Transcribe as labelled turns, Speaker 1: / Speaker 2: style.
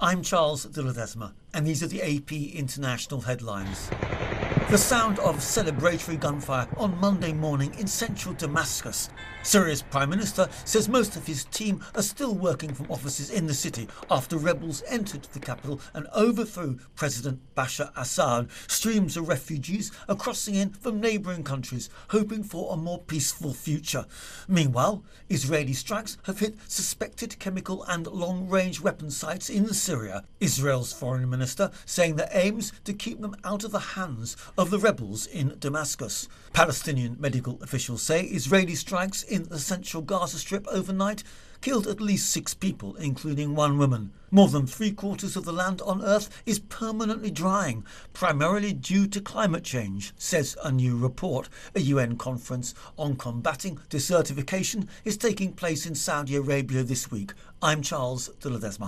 Speaker 1: I'm Charles de Ledesma, and these are the AP International headlines. The sound of celebratory gunfire on Monday morning in central Damascus. Syria's Prime Minister says most of his team are still working from offices in the city after rebels entered the capital and overthrew President Bashar Assad. Streams of refugees are crossing in from neighbouring countries, hoping for a more peaceful future. Meanwhile, Israeli strikes have hit suspected chemical and long-range weapon sites in Syria. Israel's foreign minister saying their aims to keep them out of the hands of the rebels in Damascus. Palestinian medical officials say Israeli strikes in the central Gaza Strip overnight killed at least 6 people, including 1 woman. More than 3/4 of the land on Earth is permanently drying, primarily due to climate change, says a new report. A UN conference on combating desertification is taking place in Saudi Arabia this week. I'm Charles de Ledesma.